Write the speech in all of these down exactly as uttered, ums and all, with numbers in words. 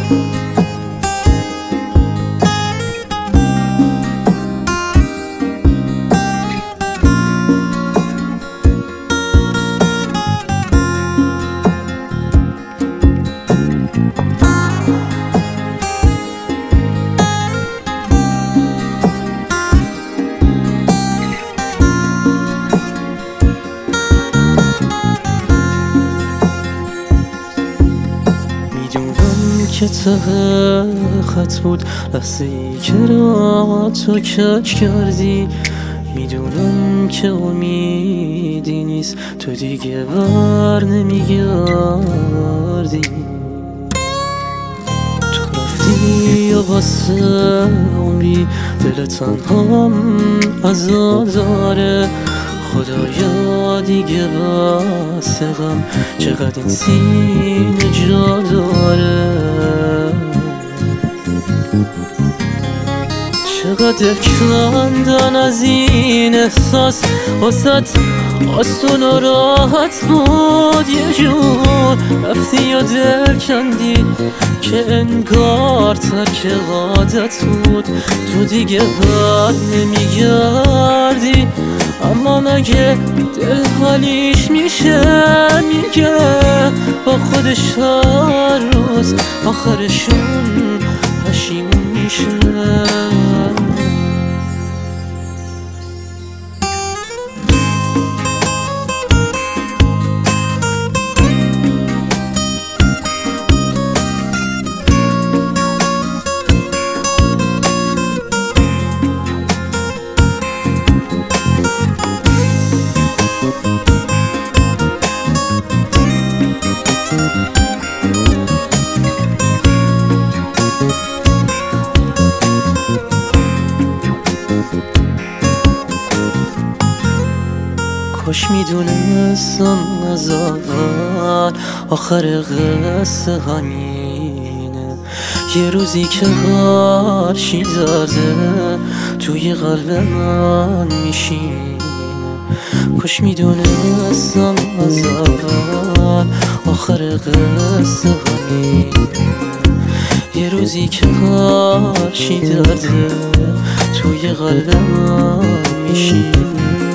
که ته خط بود لحظه ای که را تو کج کردی. میدونم که امیدی نیست تو دیگه بر نمیگردی. تو رفتی و واسه عمری دل تنهام عذاب داره. خدایا دیگه بس غم چقدر این سینه جا داره. چقدر کندن از این احساس واسه آسون و راحت بود. یه جور رفتی و دل کندی که انگار ترک عادت بود. تو دیگه بر نمیگردی اما مگه دل حالیش میشه میگه با خودش هر روز آخرشون پشیمون میشه. کاش میدونستم از اول آخر قصه همینه. یه روزی که هر چی درده توی قلب من میشینه. کاش میدونستم از اول آخر قصه همینه. یه روزی که هر چی درده توی قلب من میشینه.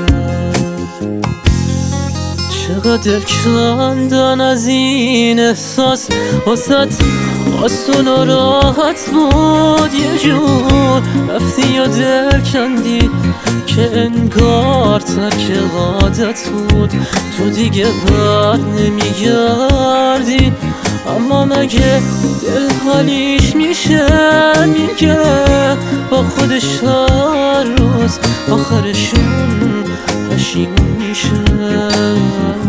چقدر کندن از این احساس واسه آسون و راحت بود. یه جور رفتی و دل کندی که انگار ترک عادت بود. تو دیگه بر نمیگردی اما مگه دل حالیش میشه میگه با خودش هر روز آخرشون پشیمون میشه.